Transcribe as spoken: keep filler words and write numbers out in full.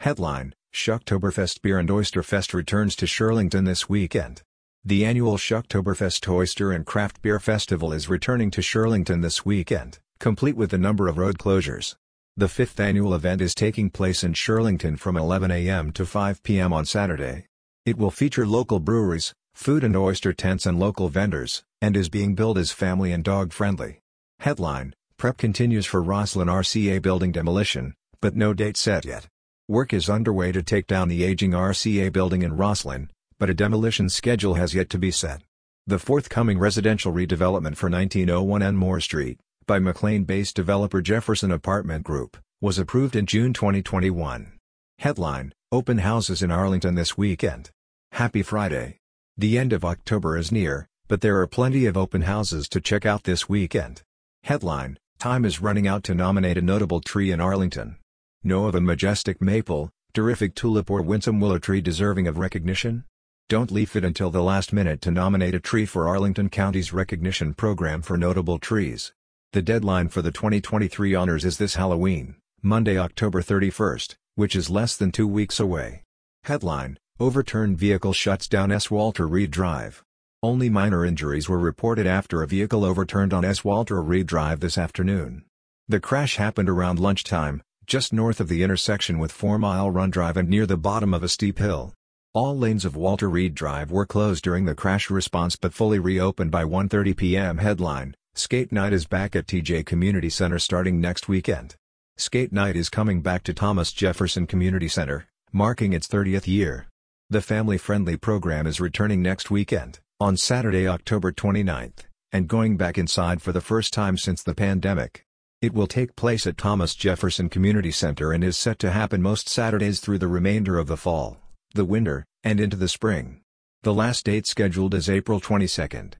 Headline: Shucktoberfest Beer and Oyster Fest returns to Shirlington this weekend. The annual Shucktoberfest Oyster and Craft Beer Festival is returning to Shirlington this weekend, complete with a number of road closures. The fifth annual event is taking place in Shirlington from eleven a m to five p m on Saturday. It will feature local breweries, food and oyster tents and local vendors, and is being billed as family and dog-friendly. Headline: Prep continues for Roslyn R C A building demolition, but no date set yet. Work is underway to take down the aging R C A building in Roslyn, but a demolition schedule has yet to be set. The forthcoming residential redevelopment for nineteen oh one Enmore Street, by McLean-based developer Jefferson Apartment Group, was approved in June twenty twenty-one. Headline: Open houses in Arlington this weekend. Happy Friday. The end of October is near, but there are plenty of open houses to check out this weekend. Headline: Time is running out to nominate a notable tree in Arlington. Know of a majestic maple, terrific tulip or winsome willow tree deserving of recognition? Don't leave it until the last minute to nominate a tree for Arlington County's recognition program for notable trees. The deadline for the twenty twenty-three honors is this Halloween, Monday, October thirty-first, which is less than two weeks away. Headline: Overturned vehicle shuts down S. Walter Reed Drive. Only minor injuries were reported after a vehicle overturned on S. Walter Reed Drive this afternoon. The crash happened around lunchtime, just north of the intersection with Four Mile Run Drive and near the bottom of a steep hill. All lanes of Walter Reed Drive were closed during the crash response but fully reopened by one thirty p m Headline: Skate Night is back at T J Community Center starting next weekend. Skate Night is coming back to Thomas Jefferson Community Center, marking its thirtieth year. The family-friendly program is returning next weekend, on Saturday, October twenty-ninth, and going back inside for the first time since the pandemic. It will take place at Thomas Jefferson Community Center and is set to happen most Saturdays through the remainder of the fall, the winter, and into the spring. The last date scheduled is April twenty-second.